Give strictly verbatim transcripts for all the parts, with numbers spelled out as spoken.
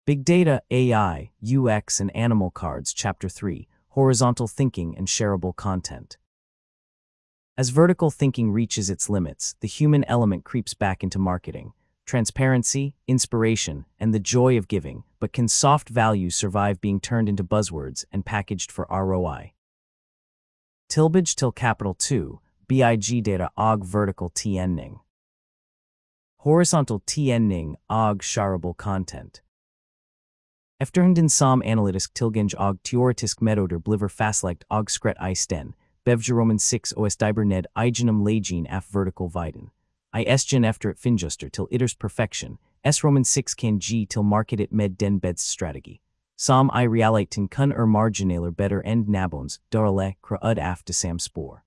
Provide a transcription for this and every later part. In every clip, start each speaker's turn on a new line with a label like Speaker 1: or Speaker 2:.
Speaker 1: Big Data, A I, U X and Animal Cards, Chapter three, Horizontal Thinking and Shareable Content. As vertical thinking reaches its limits, the human element creeps back into marketing. Transparency, inspiration, and the joy of giving, but can soft values survive being turned into buzzwords and packaged for R O I? Tilbage till Capital two, Big Data og Vertical Tiening. Horizontal Tiening og Shareable Content. Efterhanden som analytisk tilgænge og teoretisk metoder bliver fastlagt og skret I sten, bevge Roman six os diber ned igenum lagen af vertical viden. I esgen efter et finjuster til itters perfection, s Roman six kan g til marketet med den beds strategi. Som I realiteten kun er marginaler better end nabons, darle kra ud af de sam spor.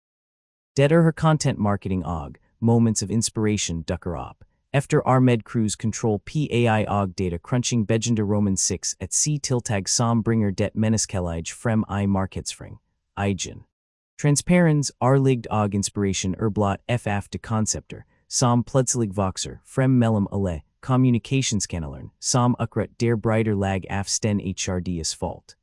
Speaker 1: Det er her content marketing og, moments of inspiration dukker op. Efter Ahmed Cruz control P A I og data crunching begender Roman six at C tiltag som bringer det menneskelige frem I marketsfring. Igen. Transparens er ligd og inspiration erblot ff de concepter, som pludselig voxer, frem mellem alle, communicationskanalern, som ukret der brighter lag af sten hrd asfalt.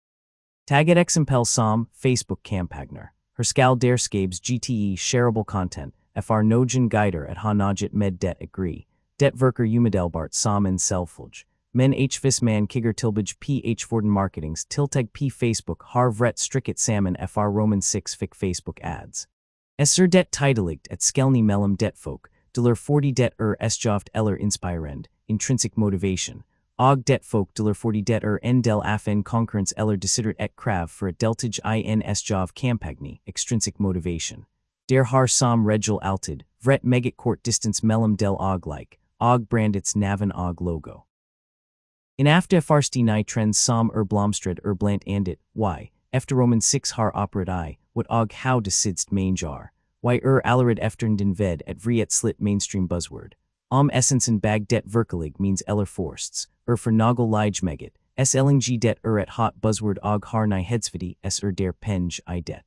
Speaker 1: Taget exempel som, Facebook kampagner, her skal der skabes gte shareable content, fr nogen guider at ha nogit med det agree, det verker umedelbart som en selvfølge. Men hvis man kigger tilbage ph forden marketings tiltag p Facebook har vret stricket sammen fr Roman six fick Facebook ads. Esser det titligt at skelni mellem det folk, deler forty det er esjoft eller inspirend, intrinsic motivation, og det folk deler forty det er en del af en concurrence eller decideret et krav for et deltage in esjov campagni, extrinsic motivation. Der har som regel altid, vret megat kort distance mellem del og like, og brandits naven og logo. In after farsti ni trends som er blomstred er blant andet, y, efter Roman six har operat I, what og how de sidst mange y er allered efter den ved at vriet slit mainstream buzzword. Om essensen bag det verkelig means eller forsts, er for nogel lige megat, s lng det er et hot buzzword og har ni hedsvidi s er der penge I det.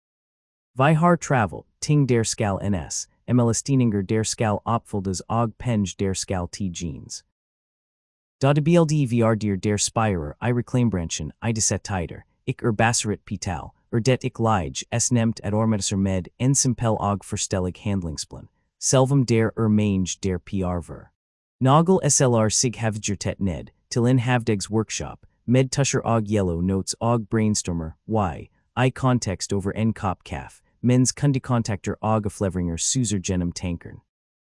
Speaker 1: Vi har travel, ting der skal ns, emelestininger der skal opfyldes og penge der skal t jeans. Da de bld vrdir der spirer I reclaimbranchen I deset tider, ik er baseret pital, er det ik lige s nemt at ormetisser med en simpel og forstellig handlingsplan, selvum der er mange der pr ver. Nogel slr sig havgertet ned, til in havdegs workshop, med tusher og yellow notes og brainstormer, y, I context over en kop kaf, mens kundekontakter og afleveringer suser gennem tankern.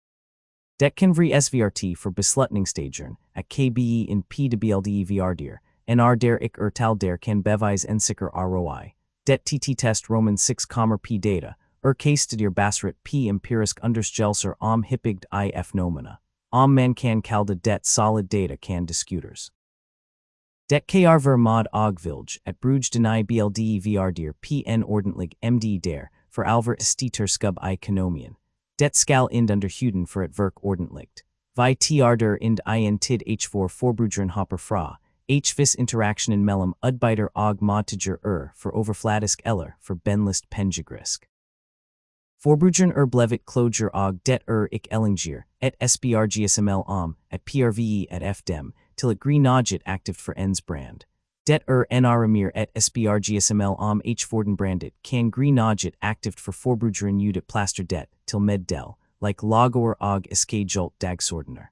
Speaker 1: Det kan vri svrt for beslutningstageren, at kbe in p de bld vrdir, nr der ik er tal der kan bevis en sikker R O I. Det tt test Roman six kommer p data, er case studier baseret p empirisk undersgelser om hippigt I fnomena. Om man kan kalde det solid data kan discuters. Det kr ver mod og vilge, at bruge deni bld vrdir pn ordentlig md der, for alver steter skub I konomien. Det skal ind under huden for et verk ordentligt. Vi tr der ind in tid h four forbrugeren hopper fra, hvis interaktionen mellem udbyder og modtager er for overfladisk eller for benlist pengegrisk. Forbrugeren er blevet closure og det er ik ellinger, et sbrgsml om, at prve at fdem, til et greenodget active for ens brand. Det er nrmir et sbrgsml om h forden brandet kan greenodget active for forbrugeren udit plaster det, til med del, like logor og escajolt dagsordener.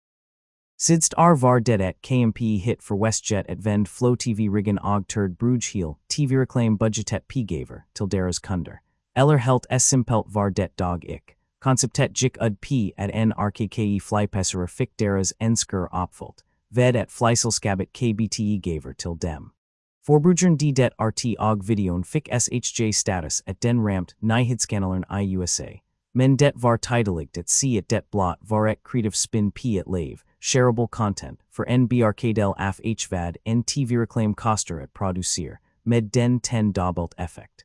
Speaker 1: Sidst er var det et kmp hit for WestJet at vend flow tv riggen og turd bruge heel, tv reclaim budgetet p-gaver, til deres kunder. Eller helt s simpelt var det dog ik. Conceptet jik ud p at n rkke flypesser fick deres ensker opfult. Ved at flyselskabet kbte gaver til dem. Forbrugeren d det rt og videon fick shj status at den ramt nyhedsskanaleren I U S A. Men det var titligt at se at det blot var et creative spin p at lave, shareable content, for en brkdel af hvad en tv reclaim koster at producere, med den ten dobbelt effekt.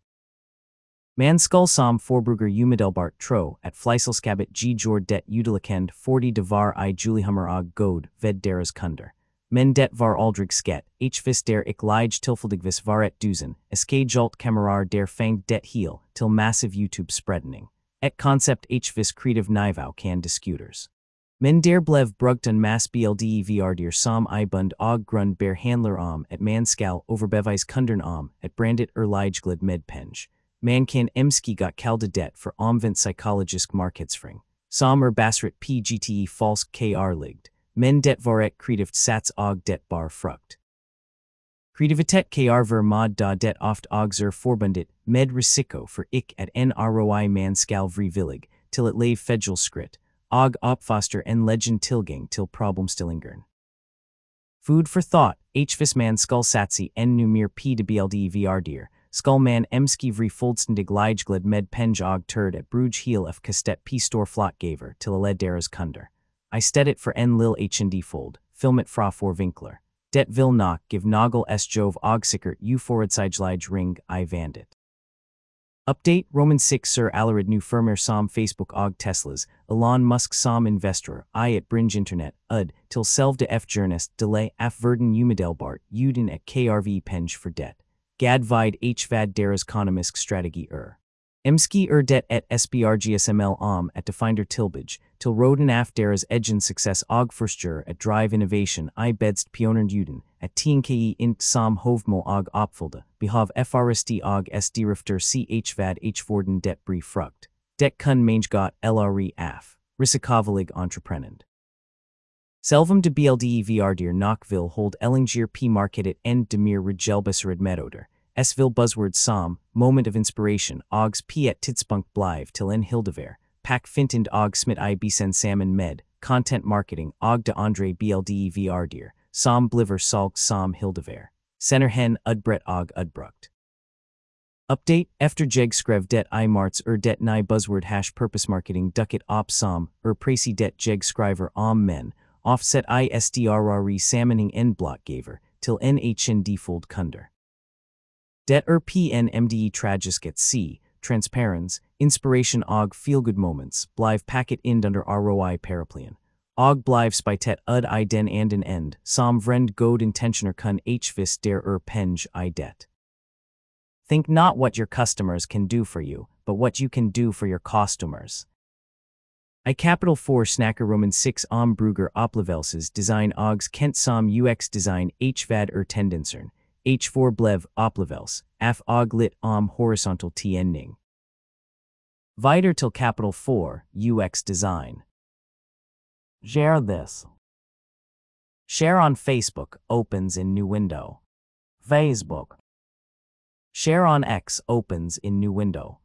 Speaker 1: Man skal som forbruger umedelbart tro at flyselskabet g jord det udelikend forty de var I julihummer og god ved deres kunder. Men det var aldrig sket, hvis der ik lige tilfældigvis var et duzen, escajolt kammerar der fang det heel, til massive YouTube spreading. Et concept hvis creative nivau kan discuters. Men der blev brugt en mass bldevr som I bund og grund bear handler om at man skal overbevis kundern om at brandet er ligeglad med penge. Man kan emski got kalde det for omvendt psykologisk markedsføring. Som er basret pgte falsk kr ligd. Men det varet kreativt sats og det bar frugt. Kreativitet kr ver mod da det oft og zer forbundet med risiko for ik at en roi man skal vrivillig, til at lave federal skrit, og opfoster en legend tilgang til problemstillingern. Food for thought, hvis man skal satsi en nu mere pdbldevr skal man emski vri fuldstændig ligeglad med penge og turd at bruge heel af kastet p stor flot gaver til a led deres kunder. I stedet for en lil hnd fold, filmet fra forvinkler. Det vil nok give nogel s jove og sikkert u forudsigelig ring I vandit. Update Roman six Sir Alarid nu firmer som Facebook og Teslas, Elon Musk som investor, I at bringe internet, ud, til selv de f journest delay af verden umedelbart, uden at krv penge for det. Gad vid hvad deres economisk strategi er. Emski er det et sbrgsml om at definder tilbage, til roden af deres egen success og forstjør at drive innovation I bedst pionern uden, at tnke int som hovmol og opfylde, behov frst og sdrifter ch vad h vorden det bri frugt. Det kun mange got lre af, risikovalig entreprenant. Selvum de bldevr nok vil hold ellinger p marketet en demir regelbessered medoder. S vil buzzword som, moment of inspiration, augs p at tidspunkt blive til en hildever, pak fintend og smit I besen salmon med, content marketing og de andre bldevr, som bliver salg som hildever. Center hen udbret og udbrugt. Update, efter jeg skrev det I marts er det ni buzzword hash purpose marketing ducket op som, er præcis det jeg skriver om men, offset I sdrre sammenhæng en blot gaver, til en hnd fold kunder. Det er pnmde tragisk at c, transparens, inspiration og feelgood moments, blive packet ind under roi paraplean. Og blive spytet ud I den anden end, som vrend god intentioner kun hvis der er penge I det. Think not what your customers can do for you, but what you can do for your customers. I capital four snacker Roman six om Brugger oplevelses design ogs kent som ux design hvad er tendensern. H four blev oplevels, af og lit om horizontal tending. Videre til capital four, U X design. Share this. Share on Facebook opens in new window. Facebook. Share on X opens in new window.